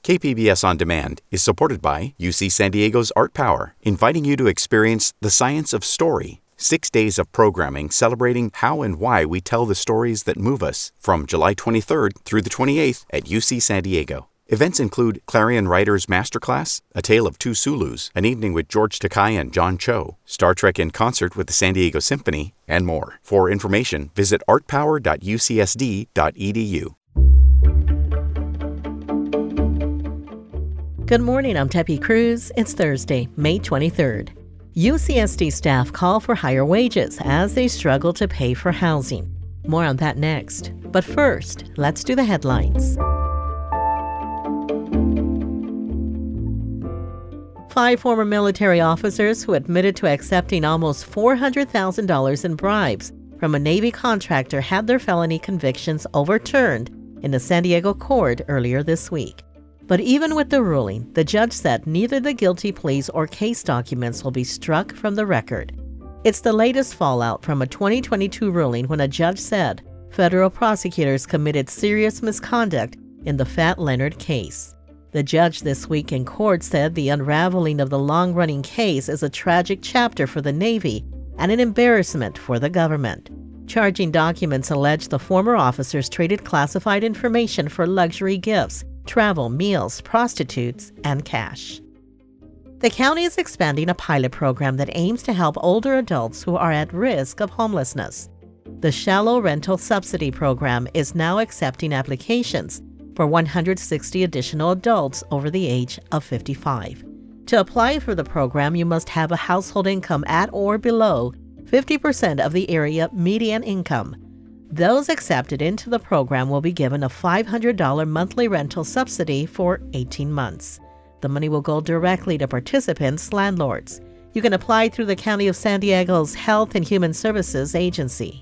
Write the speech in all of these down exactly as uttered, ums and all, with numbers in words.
K P B S On Demand is supported by U C San Diego's Art Power, inviting you to experience the science of story. Six days of programming celebrating how and why we tell the stories that move us from July twenty-third through the twenty-eighth at U C San Diego. Events include Clarion Writers Masterclass, A Tale of Two Sulus, an evening with George Takei and John Cho, Star Trek in concert with the San Diego Symphony, and more. For information, visit art power dot u c s d dot e d u. Good morning, I'm Tepi Cruz. It's Thursday, May twenty-third. U C S D staff call for higher wages as they struggle to pay for housing. More on that next. But first, let's do the headlines. Five former military officers who admitted to accepting almost four hundred thousand dollars in bribes from a Navy contractor had their felony convictions overturned in a San Diego court earlier this week. But even with the ruling, the judge said neither the guilty pleas or case documents will be struck from the record. It's the latest fallout from a twenty twenty-two ruling when a judge said federal prosecutors committed serious misconduct in the Fat Leonard case. The judge this week in court said the unraveling of the long-running case is a tragic chapter for the Navy and an embarrassment for the government. Charging documents allege the former officers traded classified information for luxury gifts, travel, meals, prostitutes, and cash. The county is expanding a pilot program that aims to help older adults who are at risk of homelessness. The Shallow Rental Subsidy Program is now accepting applications for one hundred sixty additional adults over the age of fifty-five. To apply for the program, you must have a household income at or below fifty percent of the area median income. Those accepted into the program will be given a five hundred dollars monthly rental subsidy for eighteen months. The money will go directly to participants' landlords. You can apply through the County of San Diego's Health and Human Services Agency.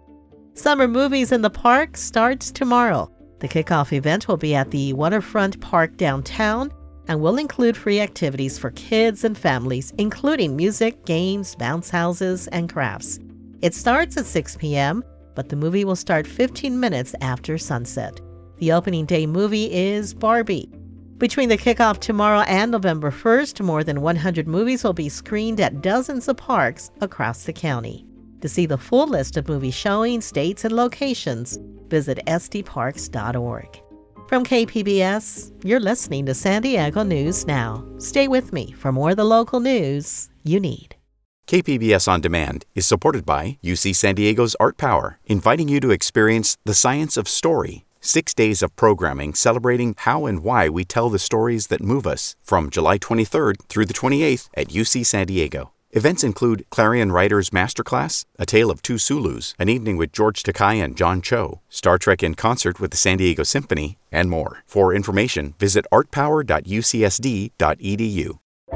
Summer Movies in the Park starts tomorrow. The kickoff event will be at the Waterfront Park downtown and will include free activities for kids and families, including music, games, bounce houses, and crafts. It starts at six p.m., but the movie will start fifteen minutes after sunset. The opening day movie is Barbie. Between the kickoff tomorrow and November first, more than one hundred movies will be screened at dozens of parks across the county. To see the full list of movie showings, dates, and locations, visit s d parks dot org. From K P B S, you're listening to San Diego News Now. Stay with me for more of the local news you need. K P B S On Demand is supported by U C San Diego's Art Power, inviting you to experience the science of story. Six days of programming celebrating how and why we tell the stories that move us from July twenty-third through the twenty-eighth at U C San Diego. Events include Clarion Writers Masterclass, A Tale of Two Sulus, an evening with George Takei and John Cho, Star Trek in concert with the San Diego Symphony, and more. For information, visit art power dot u c s d dot e d u.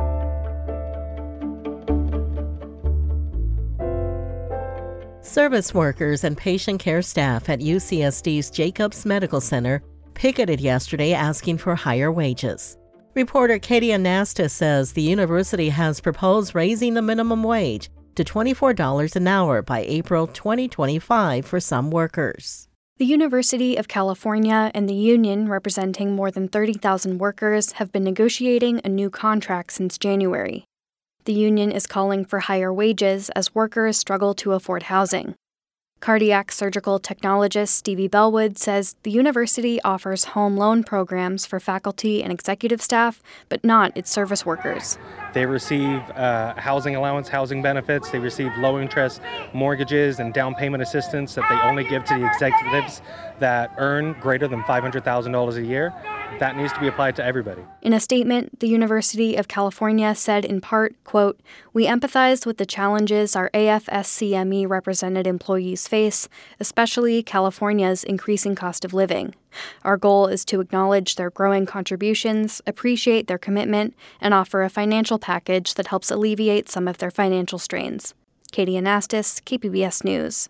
Service workers and patient care staff at U C S D's Jacobs Medical Center picketed yesterday asking for higher wages. Reporter Katie Anastas says the university has proposed raising the minimum wage to twenty-four dollars an hour by April twenty twenty-five for some workers. The University of California and the union representing more than thirty thousand workers have been negotiating a new contract since January. The union is calling for higher wages as workers struggle to afford housing. Cardiac surgical technologist Stevie Bellwood says the university offers home loan programs for faculty and executive staff, but not its service workers. They receive uh, housing allowance, housing benefits. They receive low-interest mortgages and down payment assistance that they only give to the executives that earn greater than five hundred thousand dollars a year. That needs to be applied to everybody. In a statement, the University of California said in part, quote, "We empathize with the challenges our A F S C M E-represented employees face, especially California's increasing cost of living. Our goal is to acknowledge their growing contributions, appreciate their commitment, and offer a financial package that helps alleviate some of their financial strains." Katie Anastas, K P B S News.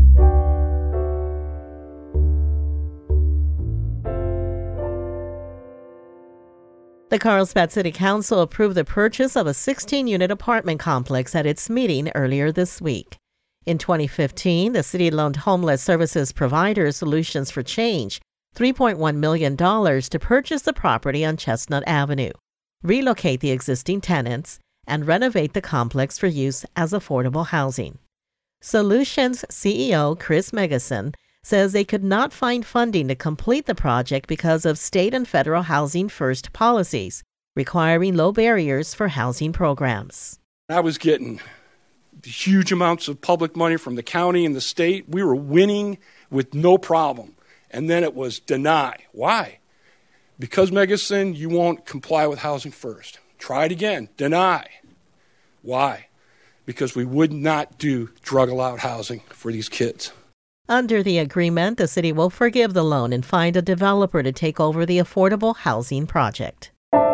The Carlsbad City Council approved the purchase of a sixteen-unit apartment complex at its meeting earlier this week. In twenty fifteen, the city loaned homeless services provider Solutions for Change three point one million dollars to purchase the property on Chestnut Avenue, relocate the existing tenants, and renovate the complex for use as affordable housing. Solutions C E O Chris Megason says they could not find funding to complete the project because of state and federal housing first policies, requiring low barriers for housing programs. I was getting huge amounts of public money from the county and the state. We were winning with no problem. And then it was deny. Why? Because, Megason, you won't comply with housing first. Try it again. Deny. Why? Because we would not do drug-allowed housing for these kids. Under the agreement, the city will forgive the loan and find a developer to take over the affordable housing project.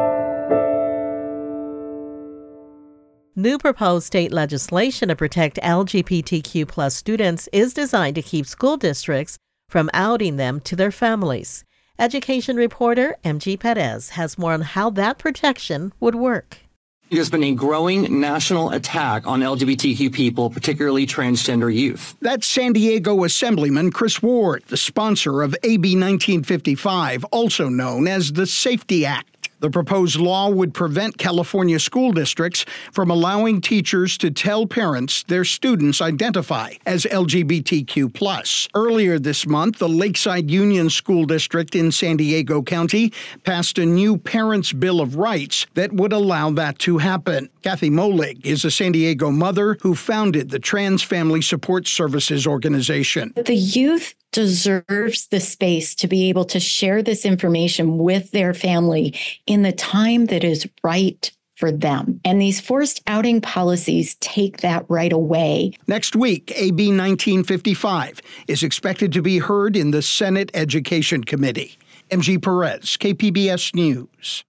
New proposed state legislation to protect L G B T Q plus students is designed to keep school districts from outing them to their families. Education reporter M G Perez has more on how that protection would work. There's been a growing national attack on L G B T Q people, particularly transgender youth. That's San Diego Assemblyman Chris Ward, the sponsor of A B nineteen fifty-five, also known as the SAFETY Act. The proposed law would prevent California school districts from allowing teachers to tell parents their students identify as L G B T Q plus. Earlier this month, the Lakeside Union School District in San Diego County passed a new Parents' Bill of Rights that would allow that to happen. Kathy Molig is a San Diego mother who founded the Trans Family Support Services organization. The youth deserves the space to be able to share this information with their family in the time that is right for them. And these forced outing policies take that right away. Next week, A B nineteen fifty-five is expected to be heard in the Senate Education Committee. M G Perez, K P B S News.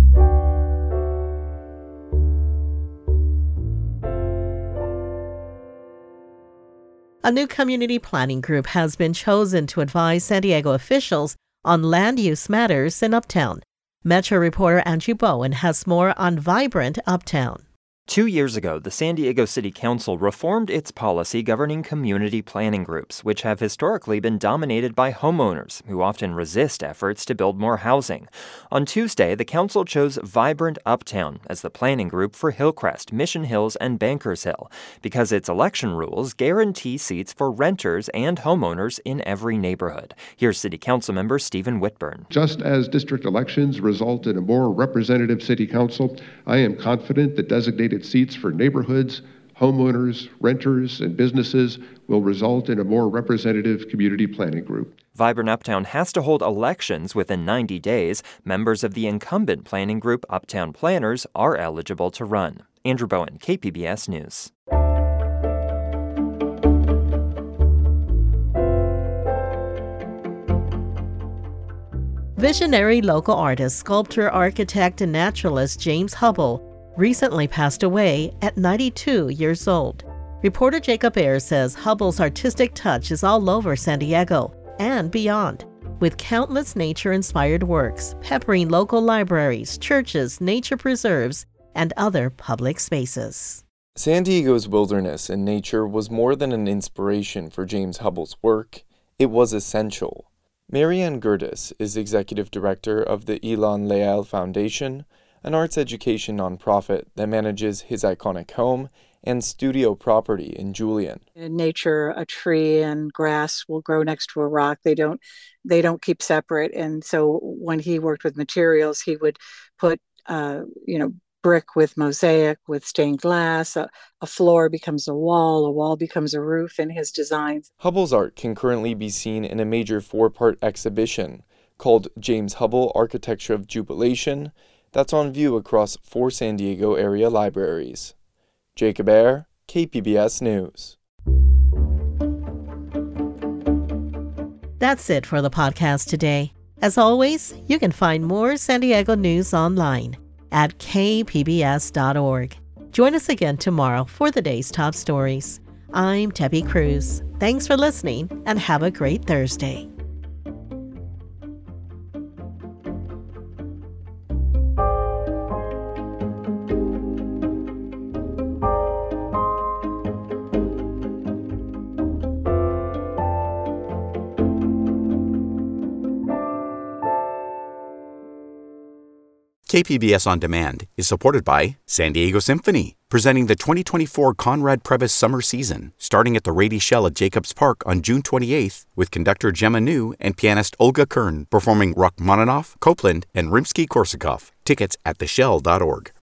A new community planning group has been chosen to advise San Diego officials on land use matters in Uptown. Metro reporter Andrew Bowen has more on Vibrant Uptown. Two years ago, the San Diego City Council reformed its policy governing community planning groups, which have historically been dominated by homeowners who often resist efforts to build more housing. On Tuesday, the council chose Vibrant Uptown as the planning group for Hillcrest, Mission Hills, and Bankers Hill because its election rules guarantee seats for renters and homeowners in every neighborhood. Here's City Council member Stephen Whitburn. Just as district elections result in a more representative city council, I am confident that designated seats for neighborhoods, homeowners, renters, and businesses will result in a more representative community planning group. Vibrant Uptown has to hold elections within ninety days. Members of the incumbent planning group, Uptown Planners, are eligible to run. Andrew Bowen, K P B S News. Visionary local artist, sculptor, architect, and naturalist James Hubble recently passed away at ninety-two years old. Reporter Jacob Ayers says Hubble's artistic touch is all over San Diego and beyond, with countless nature-inspired works peppering local libraries, churches, nature preserves, and other public spaces. San Diego's wilderness and nature was more than an inspiration for James Hubble's work. It was essential. Marianne Gerdes is executive director of the Ilan Leal Foundation, an arts education nonprofit that manages his iconic home and studio property in Julian. In nature, a tree and grass will grow next to a rock. They don't they don't keep separate. And so when he worked with materials, he would put uh, you know, brick with mosaic, with stained glass. A, a floor becomes a wall, a wall becomes a roof in his designs. Hubble's art can currently be seen in a major four-part exhibition called James Hubble Architecture of Jubilation, that's on view across four San Diego area libraries. Jacob Ayer, K P B S News. That's it for the podcast today. As always, you can find more San Diego news online at k p b s dot org. Join us again tomorrow for the day's top stories. I'm Debbie Cruz. Thanks for listening and have a great Thursday. K P B S On Demand is supported by San Diego Symphony, presenting the twenty twenty-four Conrad Previs Summer Season, starting at the Rady Shell at Jacobs Park on June twenty-eighth, with conductor Gemma New and pianist Olga Kern performing Rachmaninoff, Copland, and Rimsky-Korsakov. Tickets at the shell dot org.